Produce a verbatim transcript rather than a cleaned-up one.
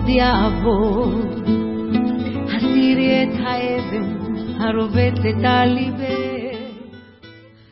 עוד יעבור. הסירי את האבן הרובצת על ליבך,